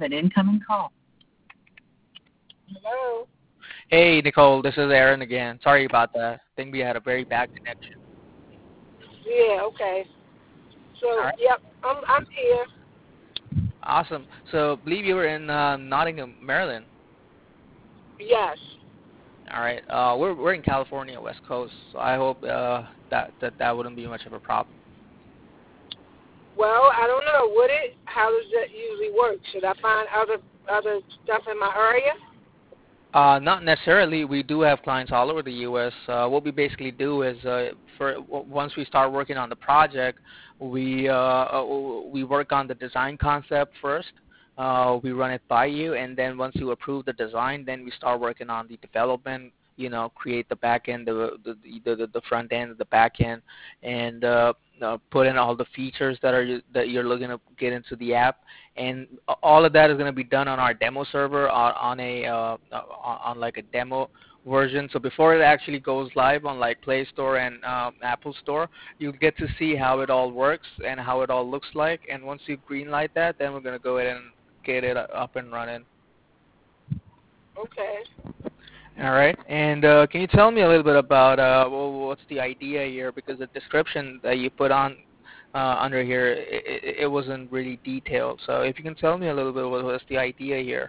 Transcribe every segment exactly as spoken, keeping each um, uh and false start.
an incoming call. Hello. Hey, Nicole, this is Aaron again. Sorry about that. I think we had a very bad connection. Yeah. Okay. All So, right. yep, I'm I'm here. Awesome. So, I believe you were in uh, Nottingham, Maryland. Yes. All right. Uh, we're we're in California, West Coast. So I hope uh, that that that wouldn't be much of a problem. Well, I don't know. Would it? How does that usually work? Should I find other other stuff in my area? Uh, not necessarily. We do have clients all over the U S. Uh, what we basically do is, uh, for w- once we start working on the project, we uh, uh, we work on the design concept first. Uh, we run it by you, and then once you approve the design, then we start working on the development. You know, create the back end, the the the, the, the front end, the back end, and uh, uh, put in all the features that are that you're looking to get into the app, and all of that is going to be done on our demo server on, on a uh, on, on like a demo version. So before it actually goes live on like Play Store and um, Apple Store, you'll get to see how it all works and how it all looks like. And once you greenlight that, then we're going to go ahead and get it up and running. Okay. All right. And uh, can you tell me a little bit about uh, well, what's the idea here? Because the description that you put on uh, under here, it, it, it wasn't really detailed. So if you can tell me a little bit what what's the idea here.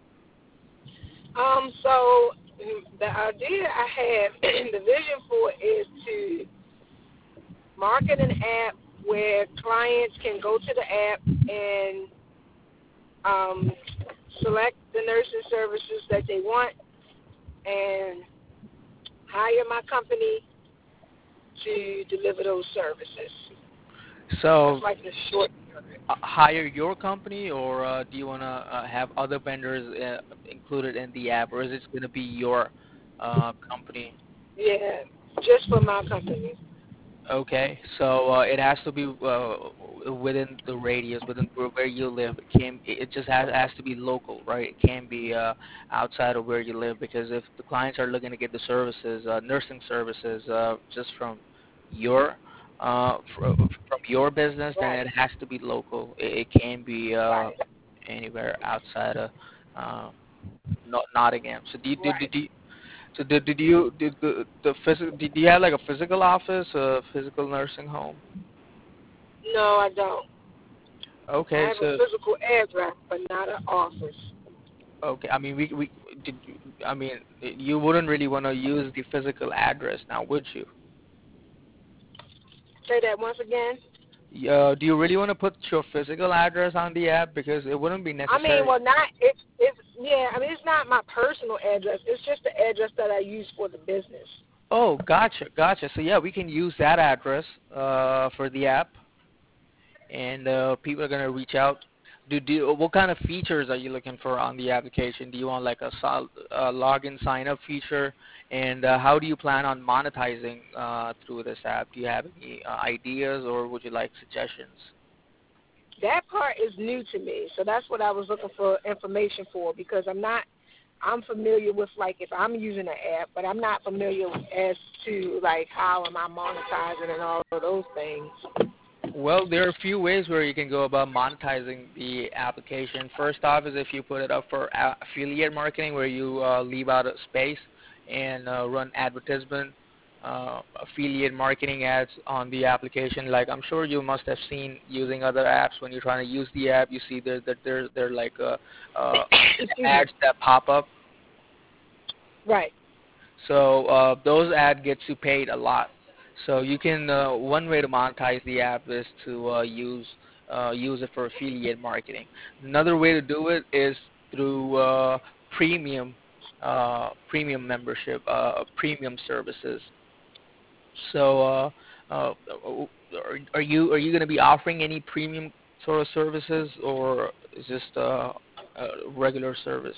Um. So the idea I have, the vision for it is to market an app where clients can go to the app and um, select the nursing services that they want and hire my company to deliver those services. So That's like the short of it. uh, hire your company, or uh, do you want to uh, have other vendors uh, included in the app, or is it going to be your uh, company? Yeah, just for my company. Okay, so uh, it has to be uh, within the radius, within where where you live. It can it just has, has to be local, right? It can't be uh, outside of where you live, because if the clients are looking to get the services, uh, nursing services, uh, just from your uh, fr- from your business, then Right, it has to be local. It, it can't be uh, right, anywhere outside of uh, Not- Nottingham. So do you, do, do, right. do so did did you did the the physical did you have like a physical office, a physical nursing home? No, I don't. I Okay, have a so physical address, but not an office. okay, I mean we we did you, I mean you wouldn't really want to use the physical address now, would you? Say that once again. Uh, do you really want to put your physical address on the app, because it wouldn't be I mean, necessary? well, not it's it's yeah. I mean, it's not my personal address. It's just the address that I use for the business. Oh, gotcha, gotcha. So yeah, we can use that address uh, for the app, and uh, people are gonna reach out. Do, do what kind of features are you looking for on the application? Do you want like a, sol- a login sign up feature, and uh, how do you plan on monetizing uh, through this app? Do you have any uh, ideas, or would you like suggestions? That part is new to me, so that's what I was looking for information for because I'm not. I'm familiar with like if I'm using an app, but I'm not familiar as to like how am I monetizing and all of those things. Well, there are a few ways where you can go about monetizing the application. First off is if you put it up for a- affiliate marketing, where you uh, leave out a space and uh, run advertisement, uh, affiliate marketing ads on the application. Like I'm sure you must have seen using other apps. When you're trying to use the app, you see that there, there, there like uh, uh, Excuse me. ads that pop up. Right. So uh, those ad gets you paid a lot. So you can uh, one way to monetize the app is to uh, use uh, use it for affiliate marketing. Another way to do it is through uh, premium uh, premium membership, uh, premium services. So uh, uh, are, are you are you going to be offering any premium sort of services, or is just uh, a regular service?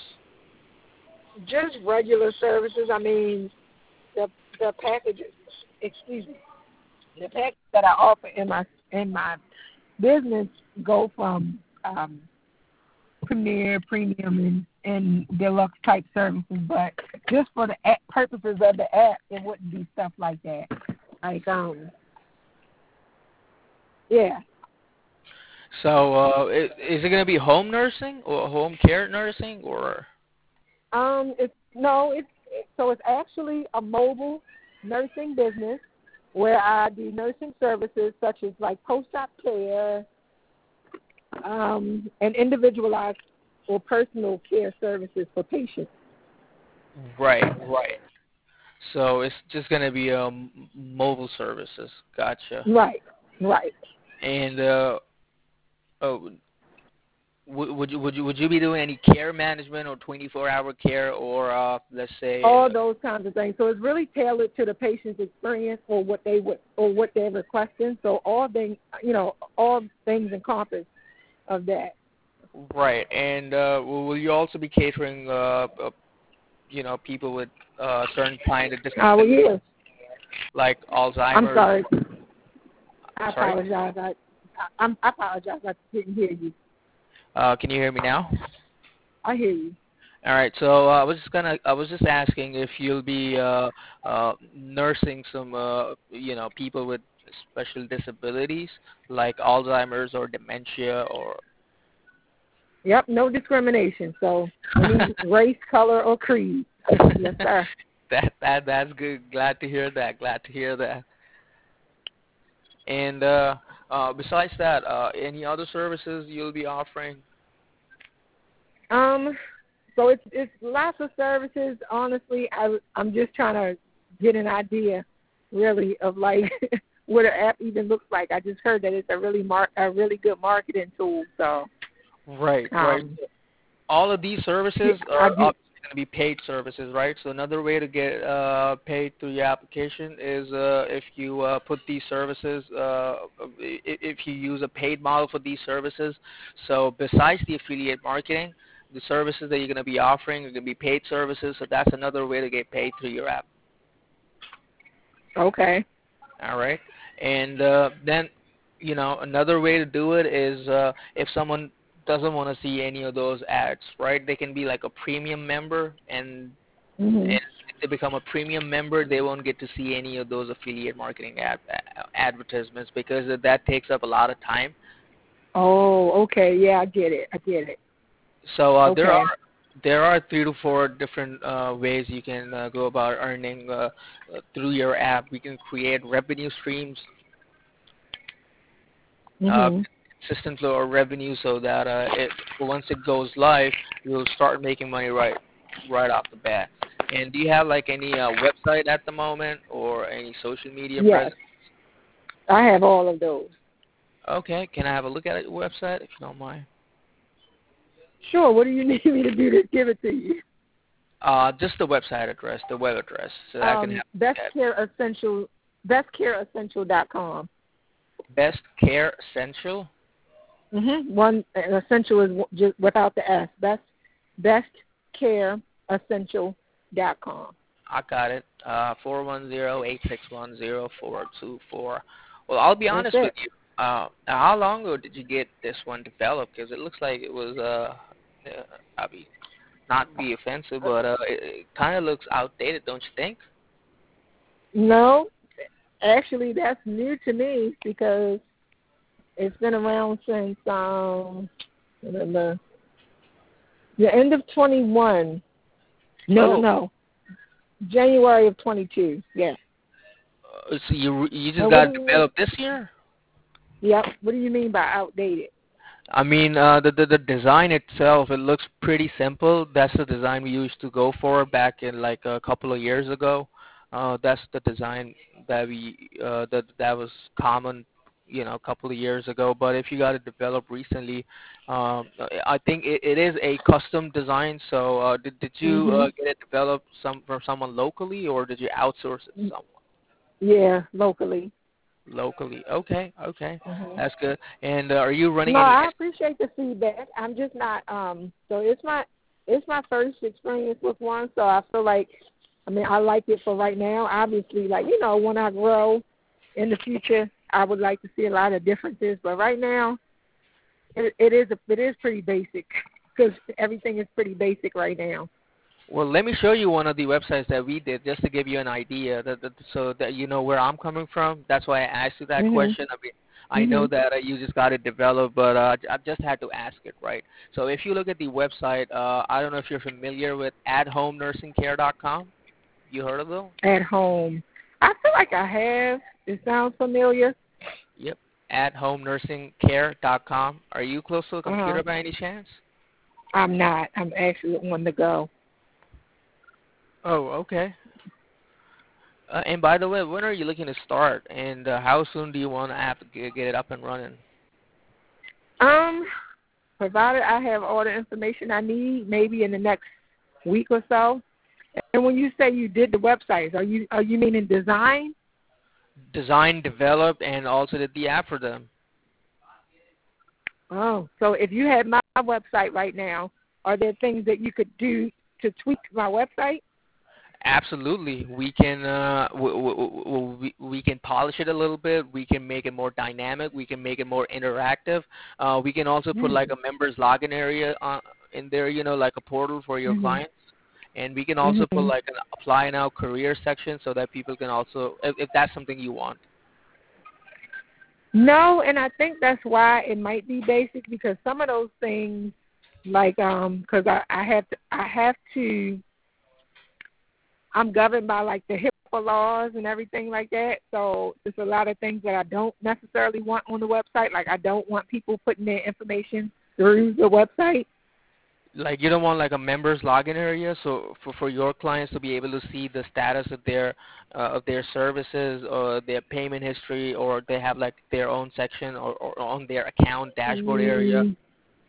Just regular services. I mean, the the packages. Excuse me. The packages that I offer in my in my business go from um, premier, premium, and, and deluxe type services. But just for the app, purposes of the app, it wouldn't be stuff like that. Like um, yeah. So, uh, i- is it going to be home nursing or home care nursing or? Um, it's no, it's so it's actually a mobile nursing business where I do nursing services such as like post-op care, um, and individualized or personal care services for patients. Right, right. So it's just going to be um, mobile services. Gotcha. Right, right. And uh, oh, would would you would you would you be doing any care management or twenty-four hour care or uh, let's say? All those kinds of things. So it's really tailored to the patient's experience or what they would or what they're requesting. So all things, you know, all things encompassed of that. Right, and uh, will will you also be catering, uh, uh, you know, people with uh, certain kind of How are disabilities you? like I'm Alzheimer's? sorry. I Sorry, apologize. I, I, I'm- I apologize. I didn't hear you. uh, can you hear me now? I hear you. All right, so uh, I was just gonna, I was just asking if you'll be uh, uh, nursing some, uh, you know, people with special disabilities like Alzheimer's or dementia or. Yep, no discrimination. So any race, color, or creed. Yes, sir. that that that's good. Glad to hear that. Glad to hear that. And uh, uh, besides that, uh, any other services you'll be offering? Um, so it's it's lots of services. Honestly, I I'm just trying to get an idea, really, of like what an app even looks like. I just heard that it's a really mar- a really good marketing tool. So Right, right. um, All of these services I are do. obviously going to be paid services, right? So another way to get uh, paid through your application is uh, if you uh, put these services, uh, i- if you use a paid model for these services. So besides the affiliate marketing, the services that you're going to be offering are going to be paid services. So that's another way to get paid through your app. Okay. All right, and uh, then you know another way to do it is uh, if someone doesn't want to see any of those ads, right? They can be like a premium member, and, Mhm. and if they become a premium member, they won't get to see any of those affiliate marketing ad, advertisements because that takes up a lot of time. Oh, okay. Yeah, I get it. I get it. So uh, there Okay. are there are three to four different uh, ways you can uh, go about earning uh, uh, through your app. We can create revenue streams, uh, Mhm. consistent flow of revenue, so that uh, it once it goes live, you'll start making money right right off the bat. And do you have like any uh, website at the moment or any social media Yes, presence? I have all of those. Okay, can I have a look at your website if you don't mind? Sure. What do you need me to do to give it to you? Uh, just the website address, the web address, so that I can Um, have a look Best at Care Essential, best care essential dot com. it. Best Care Essential. Mm-hmm. One uh, essential is w- just without the S. Best best care essential dot com. I got it. Uh, four one zero eight six one zero four two four. Well, I'll be That's honest with it. you. Uh, how long ago did you get this one developed? Because it looks like it was, uh, uh I mean, not be offensive, but uh, it, it kind of looks outdated, don't you think? No, actually, that's new to me because it's been around since um the, the end of twenty-one. No, no, Oh, no. January of twenty-two. Yes. uh, so you you just And what got do it you mean? developed this year? Yep. What do you mean by outdated? I mean, uh, the, the the design itself, it looks pretty simple. That's the design we used to go for back in like a couple of years ago. Uh, that's the design that we uh, that that was common, you know, a couple of years ago. But if you got it developed recently, um, I think it, it is a custom design. So uh, did did you uh, Mhm. get it developed some from someone locally, or did you outsource it to someone? Yeah, locally. Locally. Okay, okay, Mhm. that's good. And uh, are you running No, any? I appreciate the feedback. I'm just not um so it's my it's my first experience with one, so I feel like I mean I like it for right now. Obviously, like, you know, when I grow in the future, I would like to see a lot of differences, but right now it, it is a, it is pretty basic because everything is pretty basic right now. Well, let me show you one of the websites that we did just to give you an idea, that, that, so that you know where I'm coming from. That's why I asked you that Mhm. question. I mean, I know Mhm. that uh, you just got it developed, but uh, I just had to ask it, right? So if you look at the website, uh, I don't know if you're familiar with at home nursing care dot com. You heard of them? At home, I feel like I have. It sounds familiar. Yep. at home nursing care dot com. Are you close to a Uh huh. computer by any chance? I'm not. I'm actually on the go. Oh, okay. Uh, and by the way, when are you looking to start, and uh, how soon do you want to have to get, get it up and running? Um, provided I have all the information I need, maybe in the next week or so. And when you say you did the websites, are you are you meaning design? Designed, developed, and also did the app for them. Oh, so if you had my website right now, are there things that you could do to tweak my website? Absolutely, we can uh, w- w- w- we, we can polish it a little bit. We can make it more dynamic. We can make it more interactive. Uh, we can also put like a members login area uh, in there, you know, like a portal for your Mhm. clients. And we can also put Mhm. like an apply now career section so that people can also, if, if that's something you want. No, and I think that's why it might be basic because some of those things, like um, because I, I have to, I have to, I'm governed by like the HIPAA laws and everything like that. So there's a lot of things that I don't necessarily want on the website. Like I don't want people putting their information through the website. Like you don't want like a members login area, so for for your clients to be able to see the status of their uh, of their services or their payment history, or they have like their own section or, or on their account dashboard area. Mm,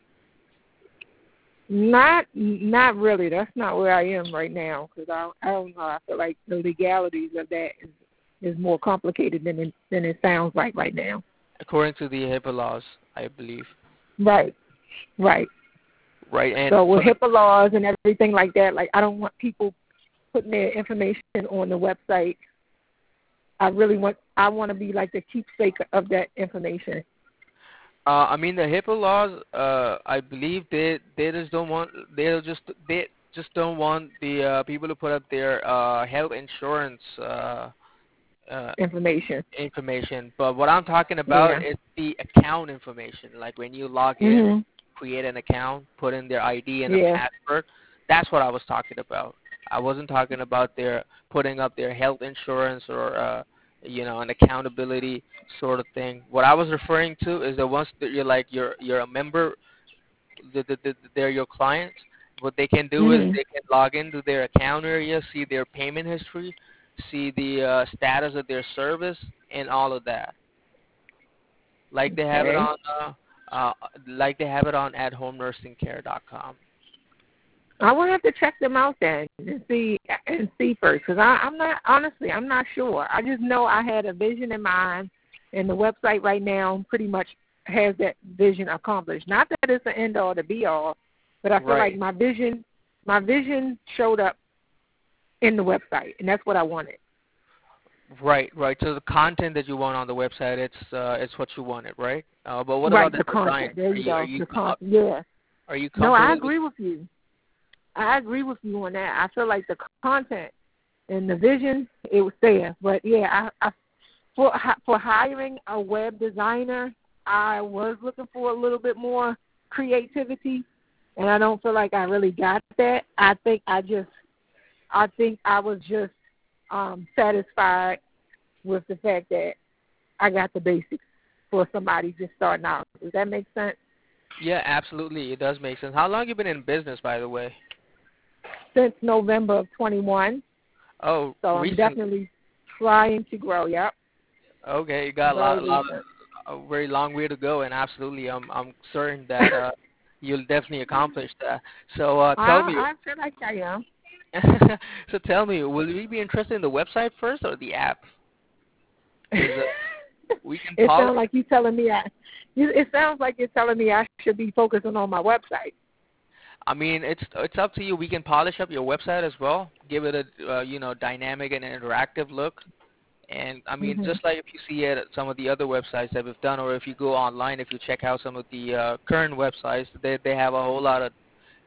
not, not really. That's not where I am right now because I, I don't know. I feel like the legalities of that is, is more complicated than it, than it sounds like right now. According to the HIPAA laws, I believe. Right, right. Right, and So with for the HIPAA laws and everything like that, like I don't want people putting their information on the website. I really want I want to be like the keepsake of that information. uh, I mean the HIPAA laws, uh, I believe they they just don't want they just they just don't want the uh, people to put up their uh, health insurance. Uh, uh, Information. information, but what I'm talking Yeah. about is the account information. Like when you log in, Mhm. create an account, put in their I D and a Yeah. password. That's what I was talking about. I wasn't talking about their putting up their health insurance or uh, you know an accountability sort of thing. What I was referring to is that once that you're like you're you're a member, the, the, the, they're your clients. What they can do is Mhm. they can log into their account area, see their payment history, see the uh, status of their service, and all of that. Like they have it Okay. on, uh, uh, like they have it on at home nursing care dot com. I will have to check them out then and see and see first because I'm not honestly I'm not sure. I just know I had a vision in mind, and the website right now pretty much has that vision accomplished. Not that it's the end all to be all, but I feel like Right, my vision my vision showed up in the website, and that's what I wanted. right, right. So the content that you want on the website, it's uh, it's what you wanted, right? Uh, but what about Right, the the design? content. There Are you you are go. you The uh, content. Yeah. are you No, I comfortable with? agree with you. I agree with you on that. I feel like the content and the vision, it was there. But yeah, I, I for for hiring a web designer, I was looking for a little bit more creativity, and I don't feel like I really got that. I think I just, I think I was just um, satisfied with the fact that I got the basics for somebody just starting out. Does that make sense? Yeah, absolutely. It does make sense. How long have you been in business, by the way? Since November of twenty-one, Oh, so I'm recently. definitely trying to grow. Yep, Okay, you got a very lot, a lot recent. of, a very long way to go, and absolutely, I'm, I'm certain that uh, you'll definitely accomplish that. So, uh, tell me, I I feel like I am. so tell me, will we be interested in the website first or the app? Because uh, we can It polish. sounds like you telling me I. You, it sounds like you're telling me I should be focusing on my website. I mean, it's it's up to you. We can polish up your website as well, give it a uh, you know dynamic and interactive look. And I mean, Mhm. just like if you see it at some of the other websites that we've done, or if you go online, if you check out some of the uh, current websites, they they have a whole lot of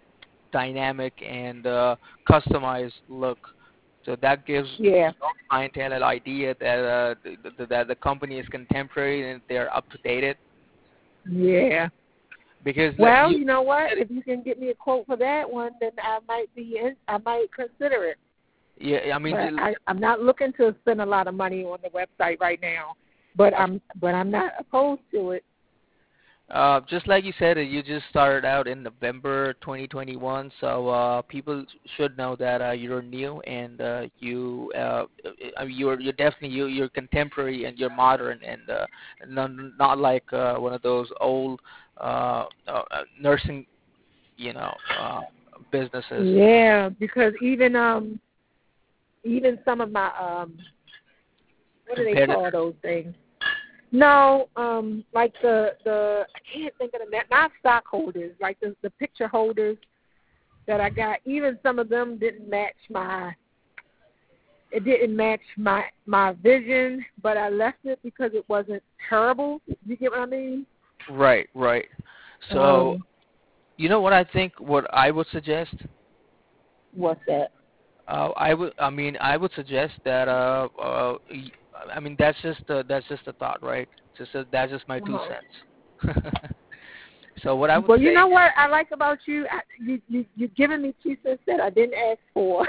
dynamic and uh, customized look. So that gives Yeah. your clientele an idea that uh, th- th- that the company is contemporary and they're up to date. Yeah. Because that Well, you, you know what? If you can get me a quote for that one, then I might be in, I might consider it. yeah, I mean, But the- I, I'm not looking to spend a lot of money on the website right now. But I'm but I'm not opposed to it. Uh, just like you said, uh, you just started out in November twenty twenty-one, so uh, people should know that uh, you're new and uh, you uh, uh, you're you're definitely you, you're contemporary and you're modern and uh, not, not like uh, one of those old uh, uh, nursing, you know, uh, businesses. Yeah, because even um even some of my um what do they Competitive. call those things? No, um, like the the I can't think of the net, not stockholders, like the the picture holders that I got. Even some of them didn't match my. It didn't match my my vision, but I left it because it wasn't terrible. You get what I mean? Right, right. So Um, you know what I think? What I would suggest. what's that? Uh, I would. I mean, I would suggest that. Uh, uh, y- I mean, that's just uh, that's just a thought, right? Just a, that's just my two Uh-huh. cents. So what I would Well, you say. know what I like about you? I, you you you're giving me two cents that I didn't ask for.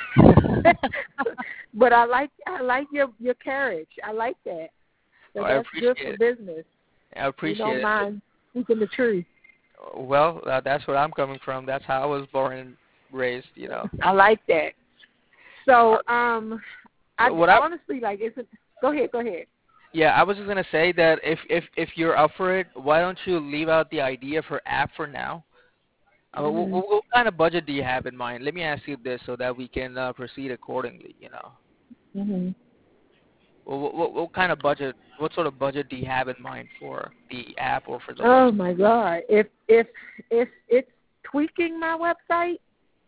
But I like I like your your courage. I like that. So Oh, I that's good appreciate for it. business. I You appreciate don't it. mind speaking the truth. Well, uh, that's where I'm coming from. That's how I was born and raised. You know. I like that. So um, I What I honestly like. It's a, go ahead. Go ahead. Yeah, I was just gonna say that if if if you're up for it, why don't you leave out the idea for app for now? Uh, what, Mhm. what, what kind of budget do you have in mind? Let me ask you this so that we can uh, proceed accordingly. You know, Mhm. what, what what kind of budget? What sort of budget do you have in mind for the app or for the Oh website? my God! If if if it's tweaking my website,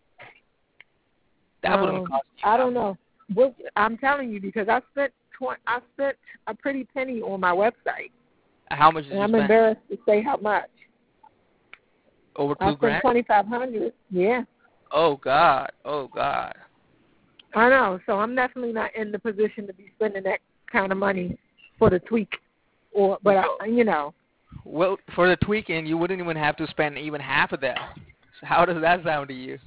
That wouldn't um, cost you I that don't much. know. What I'm telling you because I spent tw- I spent a pretty penny on my website, How much did and you I'm spend? embarrassed to say how much. Over I two spent grand? twenty five hundred. Yeah, Oh God! Oh God! I know. So I'm definitely not in the position to be spending that kind of money for the tweak, or but Well, I, you know, well, for the tweaking, you wouldn't even have to spend even half of that. So how does that sound to you?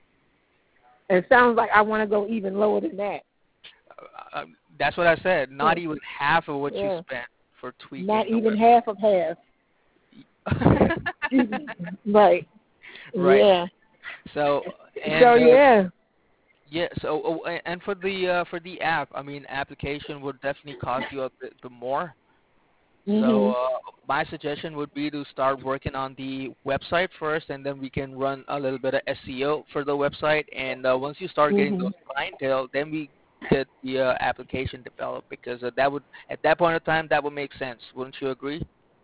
it sounds like I want to go even lower than that. Uh, um, that's what I said. Not Yeah, even half of what you yeah. spent for Not tweaking the even half of half. web. Right. Right. Yeah. So So and uh, yeah. yeah. So oh, a- and for the uh, for the app, I mean, application would definitely cost you a bit, bit more. So Mhm. uh, my suggestion would be to start working on the website first, and then we can run a little bit of S E O for the website. And uh, once you start getting those Mhm. clientele, then we get the uh, application developed because uh, that would at that point of time that would make sense. Wouldn't you agree?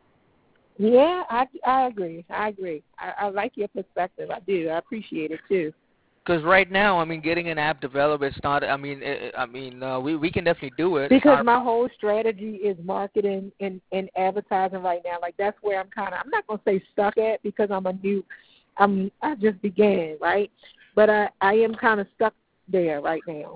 Yeah, I I agree. I agree. I, I like your perspective. I do. I appreciate it too. Because right now, I mean, getting an app developed, it's not. I mean, it, I mean, uh, we we can definitely do it. It's Because not. A my whole strategy is marketing and, and advertising right now. Like that's where I'm kind of. I'm not gonna say stuck at because I'm a new. I'm. I just began right, but I I am kind of stuck there right now.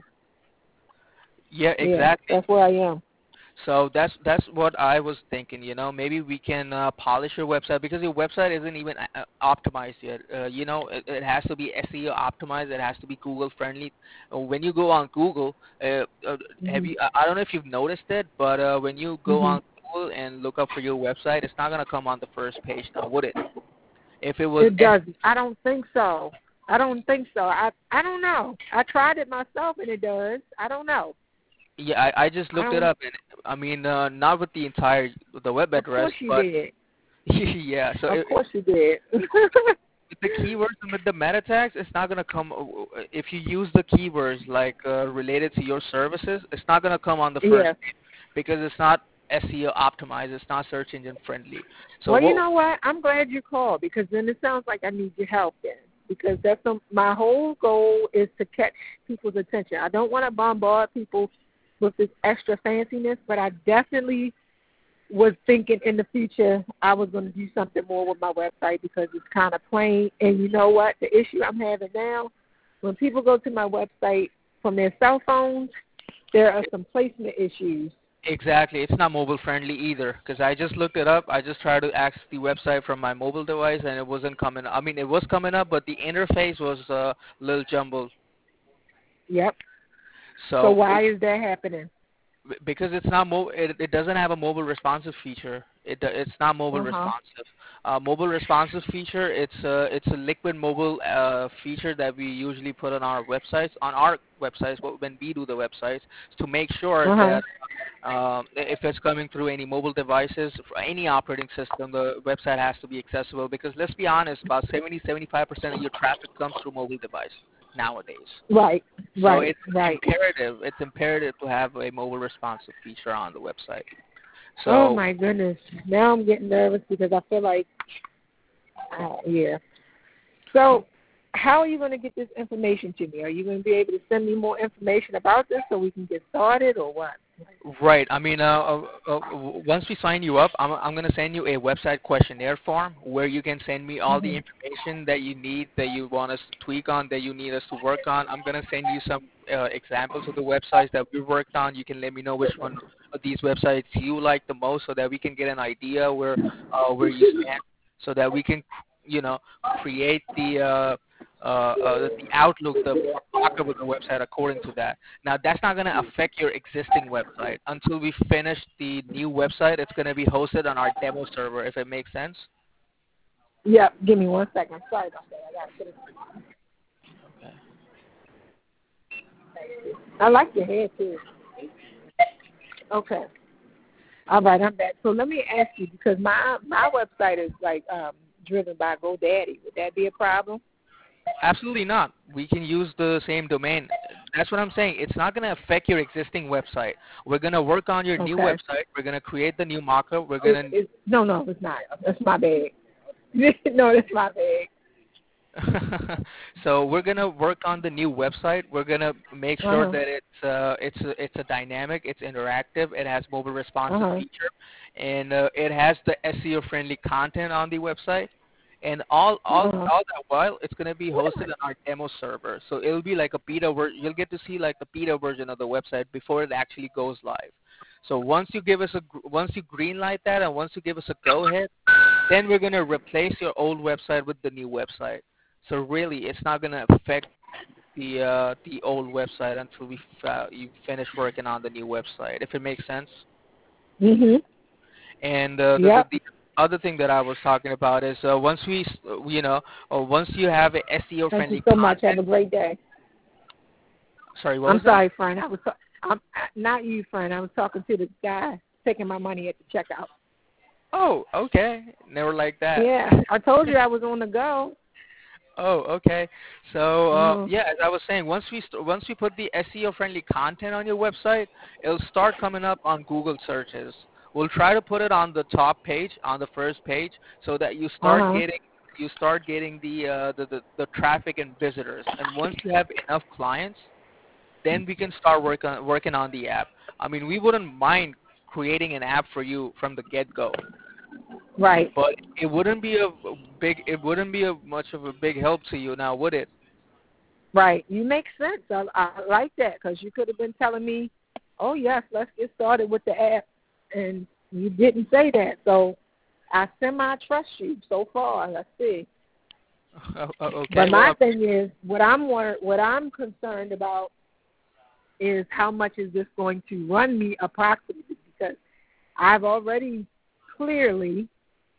Yeah, Yeah, exactly. that's where I am. So that's that's what I was thinking. You know, maybe we can uh, polish your website because your website isn't even uh, optimized yet. Uh, you know, it, it has to be S E O optimized. It has to be Google friendly. Uh, when you go on Google, uh, uh, have Mhm. you? I I don't know if you've noticed it, but uh, when you go Mhm. on Google and look up for your website, it's not gonna come on the first page now, would it? If it was It S- doesn't. I don't think so. I don't think so. I I don't know. I tried it myself and it does. I don't know. yeah, I, I just I looked it don't. up, and I mean, uh, not with the entire the web Of address, course you but did. yeah. So Of it, course you did. with the keywords and with the meta tags, it's not gonna come. If you use the keywords like uh, related to your services, it's not gonna come on the first Yeah. page because it's not S E O optimized. It's not search engine friendly. So Well, you what? know what? I'm glad you called because then it sounds like I need your help then. Because that's some, my whole goal is to catch people's attention. I don't want to bombard people with this extra fanciness, but I definitely was thinking in the future I was going to do something more with my website because it's kind of plain. And you know what? The issue I'm having now, when people go to my website from their cell phones, there are some placement issues. Exactly. It's not mobile friendly either because I just looked it up. I just tried to access the website from my mobile device and it wasn't coming up. I mean, it was coming up, but the interface was uh, a little jumbled. Yep. So, so why is that happening? Because it's not mo- it, it doesn't have a mobile responsive feature. It it's not mobile Uh-huh. responsive. Uh, mobile responsive feature. It's a it's a liquid mobile uh, feature that we usually put on our websites on our websites when we do the websites to make sure Uh-huh. that um, if it's coming through any mobile devices for any operating system, the website has to be accessible. Because let's be honest, about seventy to seventy-five percent of your traffic comes through mobile device nowadays. Right. So Right. it's Right. imperative. It's imperative to have a mobile responsive feature on the website. Oh So my goodness! Now I'm getting nervous because I feel like, uh, yeah. So, how are you going to get this information to me? Are you going to be able to send me more information about this so we can get started, or what? right. I mean, uh, uh, uh, once we sign you up, I'm I'm going to send you a website questionnaire form where you can send me all the Mm-hmm. information that you need, that you want us to tweak on, that you need us to work on. I'm going to send you some uh, examples of the websites that we worked on. You can let me know which one of these websites you like the most, so that we can get an idea where uh, where you stand, so that we can, you know, create the uh, uh, uh, the outlook, the markup of the website according to that. Now, that's not going to affect your existing website. Until we finish the new website, it's going to be hosted on our demo server, if it makes sense. Yep. Give me one second. Sorry about that. I got to put it. Okay. I like your hair too. Okay. All right, I'm back. So let me ask you, because my my website is like um, driven by GoDaddy. Would that be a problem? Absolutely not. We can use the same domain. That's what I'm saying. It's not going to affect your existing website. We're going to work on your new Okay. website. We're going to create the new markup. We're It, going it, no, no, it's not. That's my bag. No, that's my bag. to so we're going to work on the new website. We're going to make sure Uh-huh. that it's uh, it's a, it's a dynamic, it's interactive, it has mobile responsive Uh-huh. feature, and uh, it has the S E O friendly content on the website. And all all Uh-huh. all that while it's going to be hosted on our demo server. So it'll be like a beta version. You'll get to see like the beta version of the website before it actually goes live. So once you give us a gr- once you green light that and once you give us a go ahead, then we're going to replace your old website with the new website. So really, it's not going to affect the uh, the old website until we f- uh, you finish working on the new website. If it makes sense. Mhm. And uh, the, the Yep. the other thing that I was talking about is uh, once we, s- you know, uh, once you have a S E O Thank you friendly so much. Have content. a great day. Sorry, what I'm was that? sorry, friend. I was ta- I'm not you, friend. I was talking to the guy taking my money at the checkout. Oh, okay. Never like that. Yeah, I told you I was on the go. Oh, okay. So uh, Mhm. yeah, as I was saying, once we st- once we put the S E O friendly content on your website, it'll start coming up on Google searches. We'll try to put it on the top page, on the first page, so that you Uh start huh. getting you start getting the, uh, the the the traffic and visitors. And once you have enough clients, then we can start work on, working on the app. I mean, we wouldn't mind creating an app for you from the get-go, Right. but it wouldn't be a big it wouldn't be a much of a big help to you now, would it? Right. You make sense. I, I like that because you could have been telling me, "Oh yes, let's get started with the app," and you didn't say that. So I semi trust you so far. Let's see. Oh, oh, But okay, my well, thing is, what I'm wor- what I'm concerned about is how much is this going to run me approximately? Because I've already clearly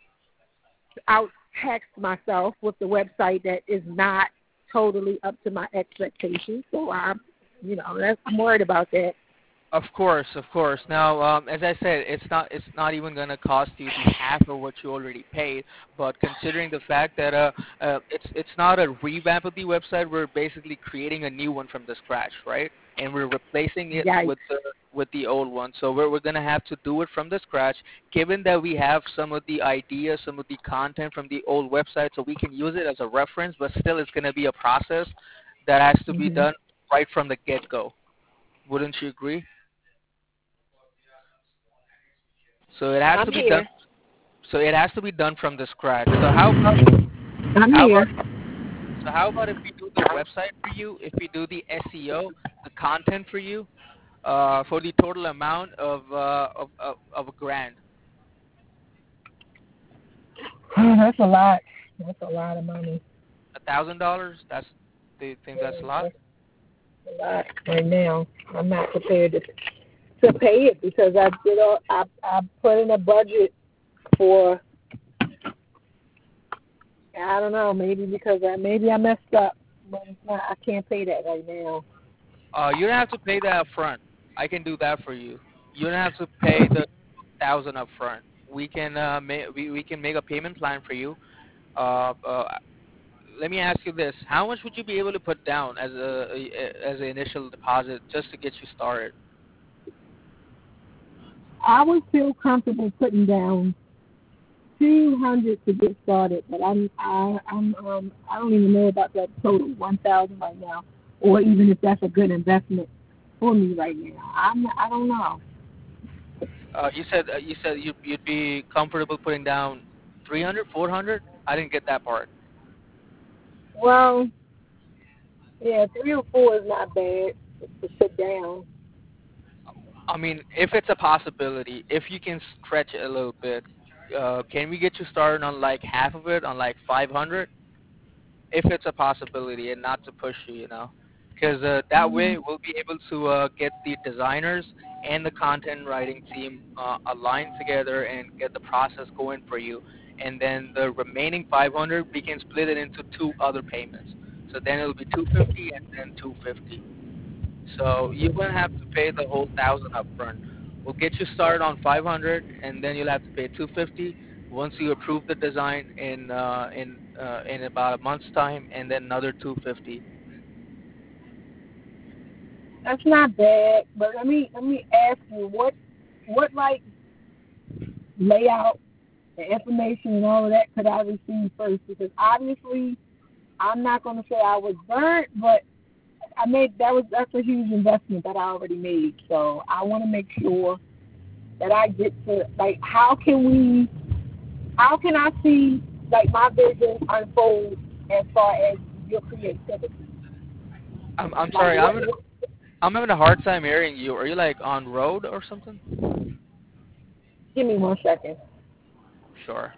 out taxed myself with the website that is not totally up to my expectations. So I'm, you know, that's, I'm worried about that. of course, of course. Now, um, as I said, it's not it's not even going to cost you the half of what you already paid. But considering the fact that uh, uh, it's it's not a revamp of the website, we're basically creating a new one from the scratch, right? And we're replacing it Yikes. with the with the old one. So we're we're going to have to do it from the scratch. Given that we have some of the ideas, some of the content from the old website, so we can use it as a reference. But still, it's going to be a process that has to be hmm done right from the get-go. Wouldn't you agree? So it has I'm to be done. here. So it has to be done from the scratch. So how about I'm how about here. so how about if we do the website for you? If we do the S E O, the content for you, uh, for the total amount of uh, of, of of a grand, Oh, that's a lot. That's a lot of money. a thousand dollars. That's do you think that's a Yeah, lot? that's a lot right now. I'm not prepared to to pay it because I did all, I I put in a budget for I don't know, maybe because I maybe I messed up, but it's not, I can't pay that right now. Uh, you don't have to pay that up front. I can do that for you. You don't have to pay the thousand up front. We can uh, ma- we we can make a payment plan for you. Uh, uh, Let me ask you this: how much would you be able to put down as a, a as an initial deposit just to get you started? I would feel comfortable putting down two hundred to get started, but I'm I I'm um I don't even know about that total one thousand right now, or even if that's a good investment for me right now. I'm I don't know. Uh, you said uh, you said you'd, you'd be comfortable putting down three hundred, four hundred. I didn't get that part. Well, yeah, three or four is not bad to sit down. I mean, if it's a possibility, if you can stretch it a little bit, uh, can we get you started on like half of it, on like five hundred? If it's a possibility and not to push you, you know, because uh, that way we'll be able to uh, get the designers and the content writing team uh, aligned together and get the process going for you. And then the remaining five hundred, we can split it into two other payments. So then it'll be two fifty and then two fifty. So you won't have to pay the whole thousand up front. We'll get you started on five hundred, and then you'll have to pay two fifty once you approve the design in uh, in uh, in about a month's time, and then another two fifty. That's not bad, but let me let me ask you what what like layout, the information, and all of that could I receive first? Because obviously I'm not going to say I was burnt, but I made that was that's a huge investment that I already made. So I want to make sure that I get to like how can we how can I see like my vision unfold as far as your creativity? I'm I'm Like sorry, what, I'm having, what I'm having a hard time hearing you. Are you like on road or something? give me one second. Sure.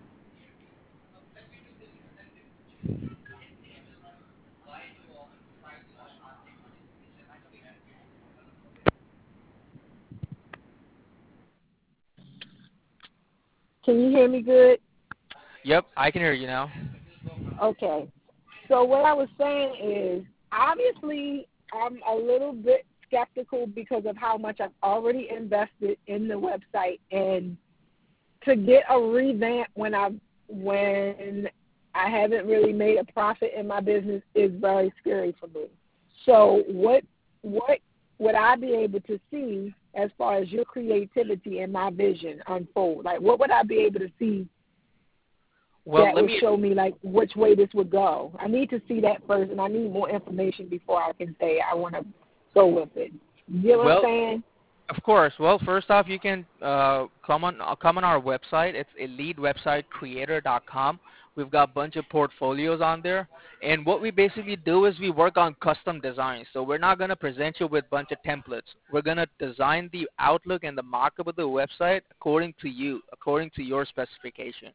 Can you hear me good? Yep, I can hear you now. Okay. So what I was saying is obviously I'm a little bit skeptical because of how much I've already invested in the website, and to get a revamp when I when I haven't really made a profit in my business is very scary for me. So what what would I be able to see as far as your creativity and my vision unfold? Like what would I be able to see Well, that let would me. show me like which way this would go? I need to see that first, and I need more information before I can say I want to go with it. You know what I'm Well, saying? of course. Well, first off, you can uh, come on uh, come on our website. It's elite website creator dot com. We've got a bunch of portfolios on there, and what we basically do is we work on custom designs. So we're not going to present you with a bunch of templates. We're going to design the outlook and the markup of the website according to you, according to your specification.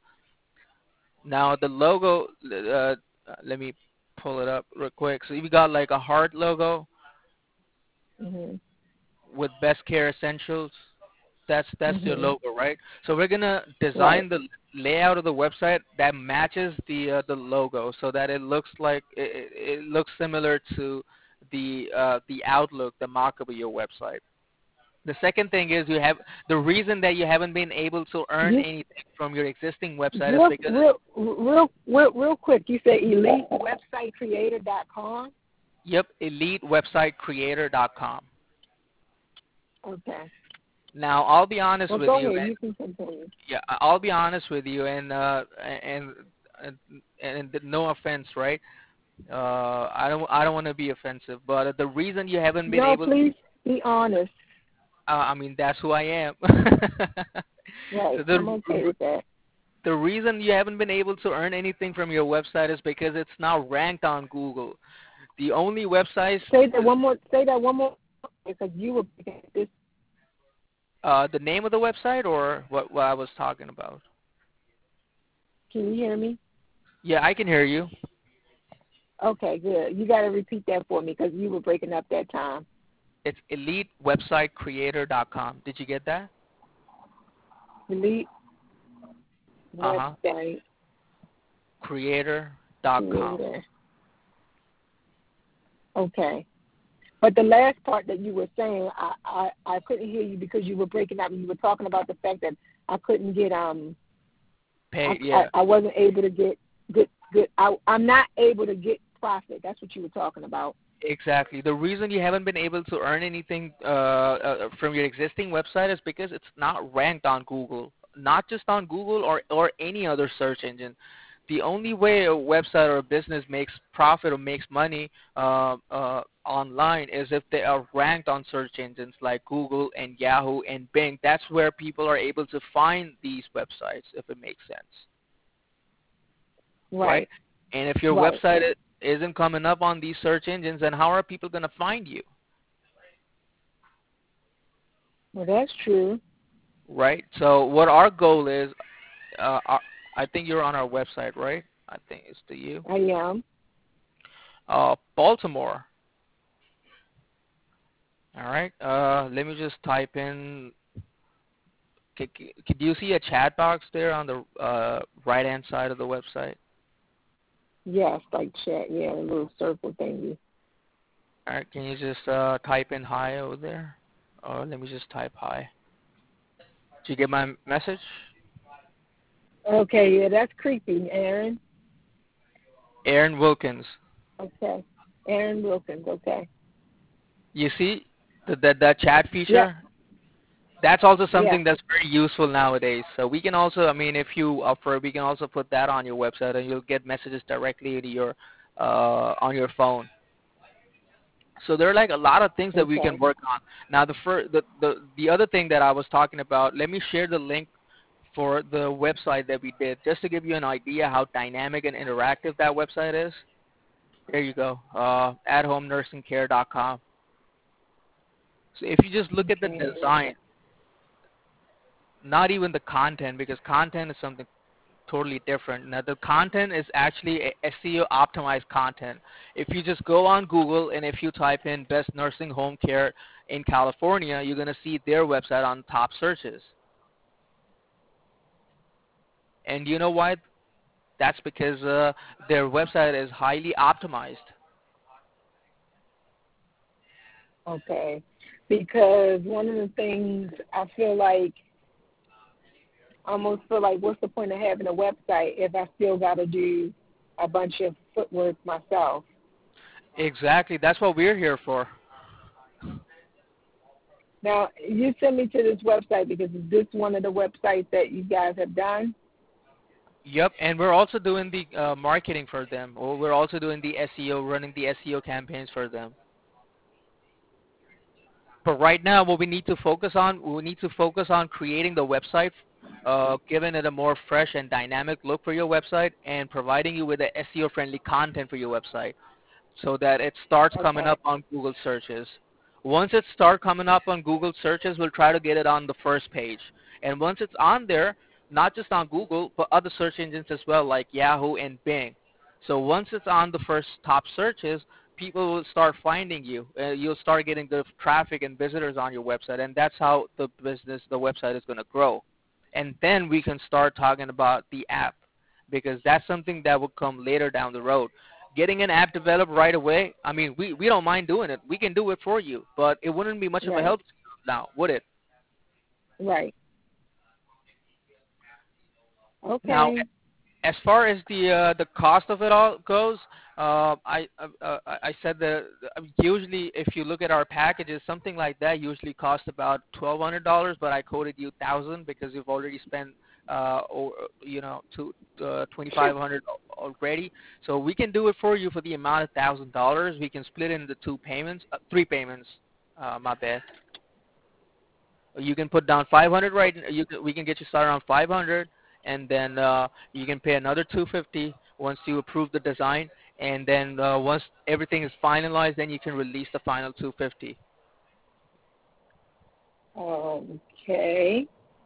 Now the logo, uh, let me pull it up real quick. So we got like a heart logo Mhm. with Best Care Essentials. That's that's your Mhm. logo, right? So we're gonna Right. design the layout of the website that matches the uh, the logo, so that it looks like it, it it looks similar to the uh, the outlook, the markup of your website. The second thing is you have the reason that you haven't been able to earn You anything from your existing website is real because real real real, real quick. You said elite website creator dot com. yep, elite website creator dot com. Okay. Now I'll be honest Well, with go you, ahead. and You can continue. yeah, I'll be honest with you, and uh, and and, and no offense, right? Uh, I don't I don't want to be offensive, but the reason you haven't been No, able, please be honest. Uh, I mean, that's who I am. Right. So I'm the okay with that. the reason you haven't been able to earn anything from your website is because it's not ranked on Google. The only websites, Say that one more. Say that one more. Because you were this. uh, the name of the website or what, what I was talking about. Can you hear me? Yeah, I can hear you. Okay, good. You got to repeat that for me because you were breaking up that time. It's elite website creator dot com. Did you get that? Delete Uh huh. website creator dot com. creator. Okay. But the last part that you were saying, I, I, I couldn't hear you because you were breaking up. You were talking about the fact that I couldn't get um I, Pay, I, yeah. I wasn't able to get good good. I, I'm not able to get profit. That's what you were talking about. Exactly. The reason you haven't been able to earn anything uh, uh, from your existing website is because it's not ranked on Google. Not just on Google or, or any other search engine. The only way a website or a business makes profit or makes money uh, uh, online is if they are ranked on search engines like Google and Yahoo and Bing. That's where people are able to find these websites, if it makes sense. Right? Right. And if your Right. website is, isn't coming up on these search engines, then how are people going to find you? Well, that's true. Right? So what our goal is, uh, our, I think you're on our website, right? I think it's to you. I am. Uh, Baltimore. All right. Uh, let me just type in. Could, could you see a chat box there on the uh, right-hand side of the website? Yes, like chat. Yeah, a little circle thingy. All right. Can you just uh, type in hi over there? Or let me just type hi. Did you get my message? Okay. Yeah, that's creepy, Aaron. Aaron Wilkins. Okay. Aaron Wilkins. Okay. You see the, the, the chat Yep. feature? That's also Yeah. something that's very useful nowadays. So we can also, I mean, if you offer, we can also put that on your website, and you'll get messages directly to your uh, on your phone. So there are like a lot of things that we can Okay. work on. Now the fir- the, the the other thing that I was talking about, let me share the link for the website that we did, just to give you an idea how dynamic and interactive that website is. There you go, uh, at home nursing care dot com. So if you just look at the Okay. design, not even the content, because content is something totally different. Now the content is actually a S E O optimized content. If you just go on Google and if you type in best nursing home care in California, you're going to see their website on top searches. And you know why? That's because uh, their website is highly optimized. Okay. Because one of the things I feel like, I almost feel like, what's the point of having a website if I still got to do a bunch of footwork myself? Exactly. That's what we're here for. Now, you sent me to this website because is this one of the websites that you guys have done? Yep, and we're also doing the uh, marketing for them. Or we're also doing the S E O, running the S E O campaigns for them. But right now, what we need to focus on, we need to focus on creating the website, uh, giving it a more fresh and dynamic look for your website, and providing you with the S E O-friendly content for your website, so that it starts coming Okay. up on Google searches. Once it starts coming up on Google searches, we'll try to get it on the first page. And once it's on there, not just on Google, but other search engines as well, like Yahoo and Bing. So once it's on the first top searches, people will start finding you. Uh, you'll start getting the traffic and visitors on your website, and that's how the business, the website is going to grow. And then we can start talking about the app, because that's something that will come later down the road. Getting an app developed right away, I mean, we, we don't mind doing it. We can do it for you, but it wouldn't be much of a Right. help now, would it? Right. Now, Okay. as far as the uh, the cost of it all goes, uh, I uh, uh, I said that uh, usually if you look at our packages, something like that usually costs about twelve hundred dollars, but I quoted you thousand because you've already spent uh, or, you know to uh, twenty five hundred already. So we can do it for you for the amount of thousand dollars. We can split it into two payments, uh, three payments. Uh, my bad. You can put down five hundred right. You can, we can get you started on five hundred, and then uh, you can pay another two fifty once you approve the design, and then uh, once everything is finalized, then you can release the final two fifty. Okay.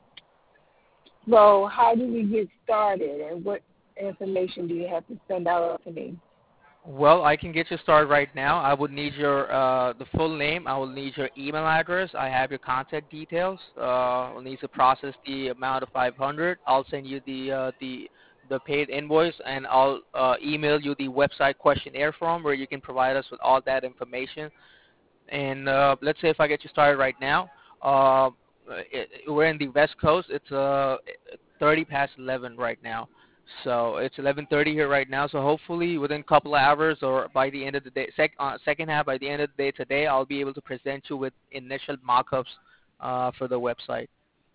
So how do we get started, and what information do you have to send out to me? Well, I can get you started right now. I would need your uh, the full name. I will need your email address. I have your contact details. Uh, I'll need to process the amount of five hundred. I'll send you the uh, the the paid invoice, and I'll uh, email you the website questionnaire form where you can provide us with all that information. And uh, let's say if I get you started right now, uh, it, we're in the West Coast. It's uh, thirty past eleven right now. So it's eleven thirty here right now. So hopefully within a couple of hours or by the end of the day, sec, uh, second half, by the end of the day today, I'll be able to present you with initial mock-ups uh, for the website.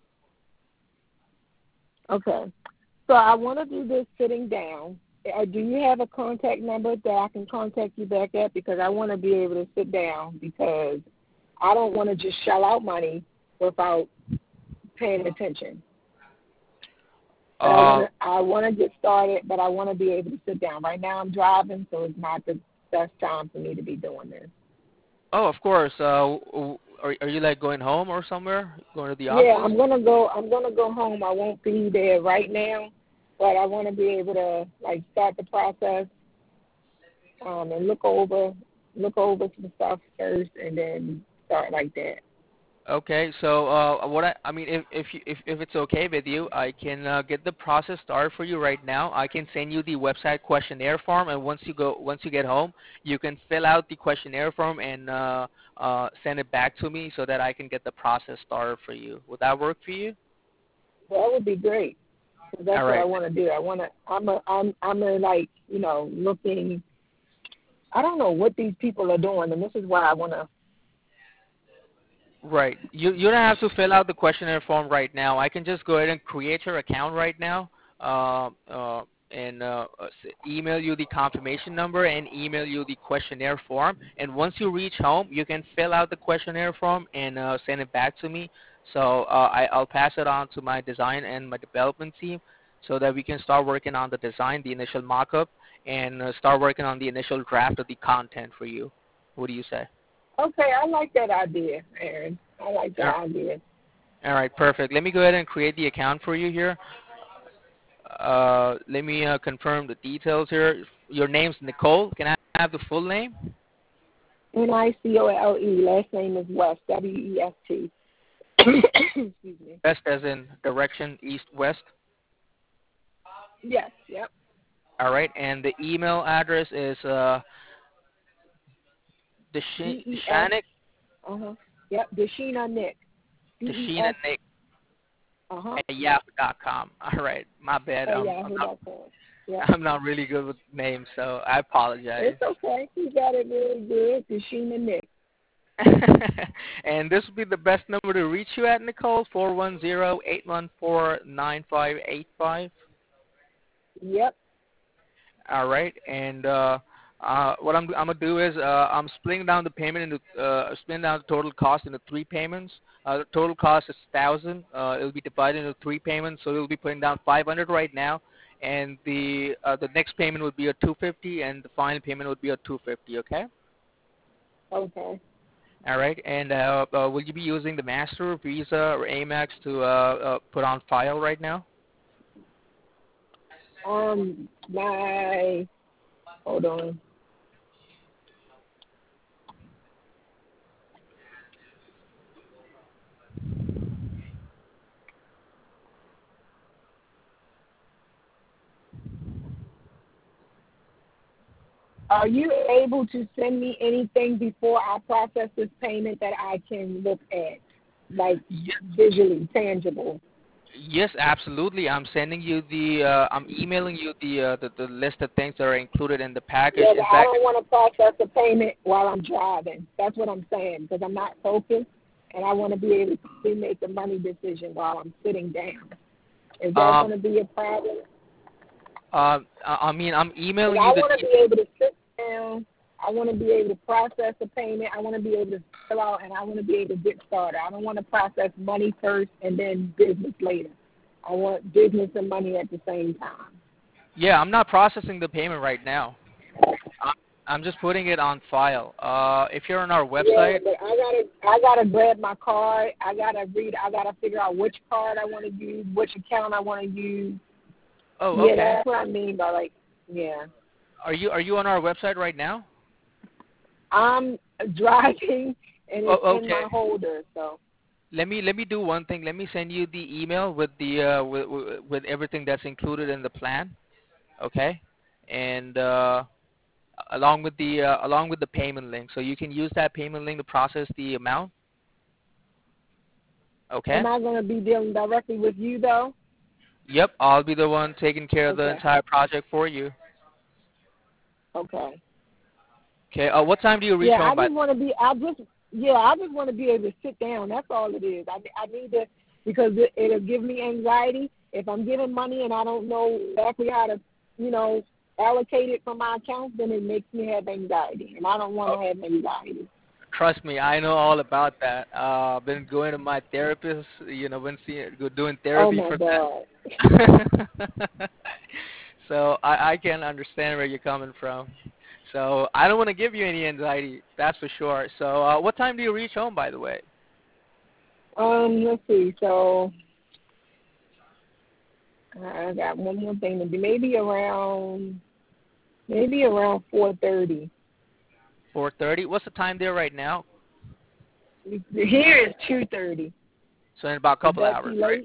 Okay. So I want to do this sitting down. Uh, do you have a contact number that I can contact you back at? Because I want to be able to sit down, because I don't want to just shell out money without paying attention. But Uh, I want to get started, but I want to be able to sit down. Right now I'm driving, so it's not the best time for me to be doing this. oh, of course. Uh, are, are you like going home or somewhere? Going to the office? Yeah, I'm gonna go. I'm gonna go home. I won't be there right now, but I want to be able to like start the process um, and look over look over some stuff first, and then start like that. Okay, so uh, what I, I mean, if if, you, if if it's okay with you, I can uh, get the process started for you right now. I can send you the website questionnaire form, and once you go, once you get home, you can fill out the questionnaire form and uh, uh, send it back to me so that I can get the process started for you. Would that work for you? Well, that would be great. 'Cause that's All what I right. want to do. I want to. I'm a. I'm. I'm a like you know looking. I don't know what these people are doing, and this is why I want to. Right. You you don't have to fill out the questionnaire form right now. I can just go ahead and create your account right now, uh, uh, and uh, uh, s- email you the confirmation number and email you the questionnaire form. And once you reach home, you can fill out the questionnaire form and uh, send it back to me. So uh, I, I'll pass it on to my design and my development team, so that we can start working on the design, the initial mock-up, and uh, start working on the initial draft of the content for you. What do you say? Okay, I like that idea, Aaron. I like that Uh, idea. All right, perfect. Let me go ahead and create the account for you here. Uh, let me uh, confirm the details here. Your name's Nicole. Can I have the full name? N I C O L E. Last name is West. W E S T. Excuse me. West as in direction, east, west. Yes. Yep. All right, and the email address is uh, D Deshanik E S. Uh huh. Yep. Deshina Nick. D E Deshina S. Nick Uh huh. at yahoo dot com. All right, my bad. At I'm, I'm yahoo not dot com. Yep. I'm not really good with names, so I apologize. It's okay. You got it really good. Deshina Nick. And this will be the best number to reach you at, Nicole, four one zero, eight one four, nine five eight five. Yep. All right, and uh, uh, what I'm I'm gonna do is uh, I'm splitting down the payment into uh, splitting down the total cost into three payments. Uh, the total cost is thousand. Uh, it'll be divided into three payments, so we'll be putting down five hundred right now, and the uh, the next payment would be a two fifty, and the final payment would be a two fifty. Okay. Okay. All right, and uh, uh, will you be using the Master, Visa, or Amex to uh, uh, put on file right now? Um. My. Hold on. Are you able to send me anything before I process this payment that I can look at, like visually, tangible? Yes, absolutely. I'm sending you the. Uh, I'm emailing you the, uh, the the list of things that are included in the package. Yeah, In but I fact, don't want to process the payment while I'm driving. That's what I'm saying, because I'm not focused, and I want to be able to make the money decision while I'm sitting down. Is that um, going to be a problem? uh, I I mean, I'm 'Cause emailing I you the. want to be able to sit down. I want to be able to process the payment. I want to be able to fill out, and I want to be able to get started. I don't want to process money first and then business later. I want business and money at the same time. Yeah, I'm not processing the payment right now. I'm, I'm just putting it on file. Uh, if you're on our website, Yeah, but I gotta, I gotta grab my card. I gotta read. I gotta figure out which card I want to use, which account I want to use. oh, Yeah, okay. that's what I mean by like, yeah. Are you are you on our website right now? I'm driving and it's Oh, in my okay. holder, so. Let me let me do one thing. Let me send you the email with the uh, with, with with everything that's included in the plan, okay? And uh, along with the uh, along with the payment link, so you can use that payment link to process the amount. Okay? Am I going to be dealing directly with you, though? Yep, I'll be the one taking care of the Okay. entire project for you. Okay. Okay. Uh, what time do you reach Yeah, home I by? just want to be, I just, yeah, I just want to be able to sit down. That's all it is. I, I need to, because it, it'll give me anxiety. If I'm giving money and I don't know exactly how to, you know, allocate it from my account, then it makes me have anxiety. And I don't want to Oh, have anxiety. trust me, I know all about that. Uh, I've been going to my therapist. You know, been seeing, go- doing Oh, therapy my for God. that. So I, I can understand where you're coming from. So I don't want to give you any anxiety, that's for sure. So uh, what time do you reach home, by the way? Um, let's see. So I got one more thing to do. Maybe around, maybe around four thirty. four thirty. What's the time there right now? Here is two thirty. So in about a Is couple that too hours, right? late?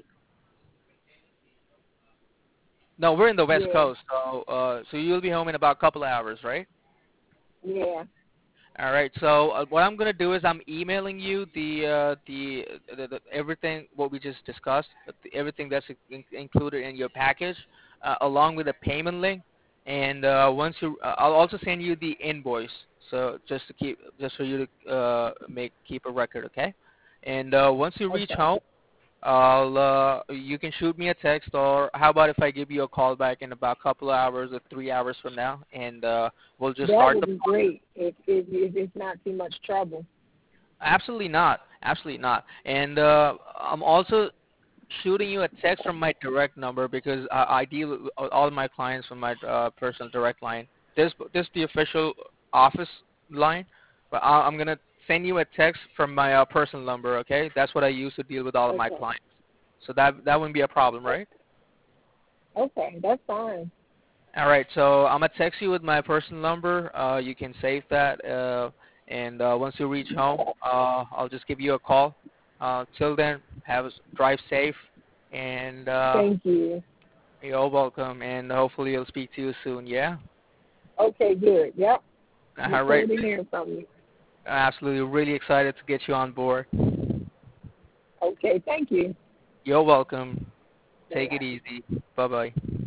No, we're in the West Yeah. Coast, so uh, so you'll be home in about a couple hours, right? Yeah. All right. So uh, what I'm gonna do is I'm emailing you the uh, the, the, the everything what we just discussed, the, everything that's in, included in your package, uh, along with a payment link. And uh, once you, uh, I'll also send you the invoice. So just to keep, just for you to uh, make keep a record, okay? And uh, once you reach Okay. home, I'll uh, you can shoot me a text, or how about if I give you a call back in about a couple of hours or three hours from now, and uh, we'll just That start would the be process. great if if, if it's not too much trouble. Absolutely not. Absolutely not. And uh, I'm also shooting you a text from my direct number because I, I deal with all my clients from my uh, personal direct line. This this the official office line, but I, I'm gonna send you a text from my uh, personal number. Okay, that's what I use to deal with all of my Okay. clients. So that that wouldn't be a problem, right? Okay, that's fine. All right. So I'm gonna text you with my personal number. Uh, you can save that. Uh, and uh, once you reach home, uh, I'll just give you a call. Uh, till then, have a, drive safe, and uh, Thank you. you're welcome. And hopefully, I'll speak to you soon. Yeah. Okay, good. Yep. All Look right. forward to hearing from you. Absolutely, really excited to get you on board. Okay, thank you. You're welcome. Take it Bye-bye. easy. Bye bye.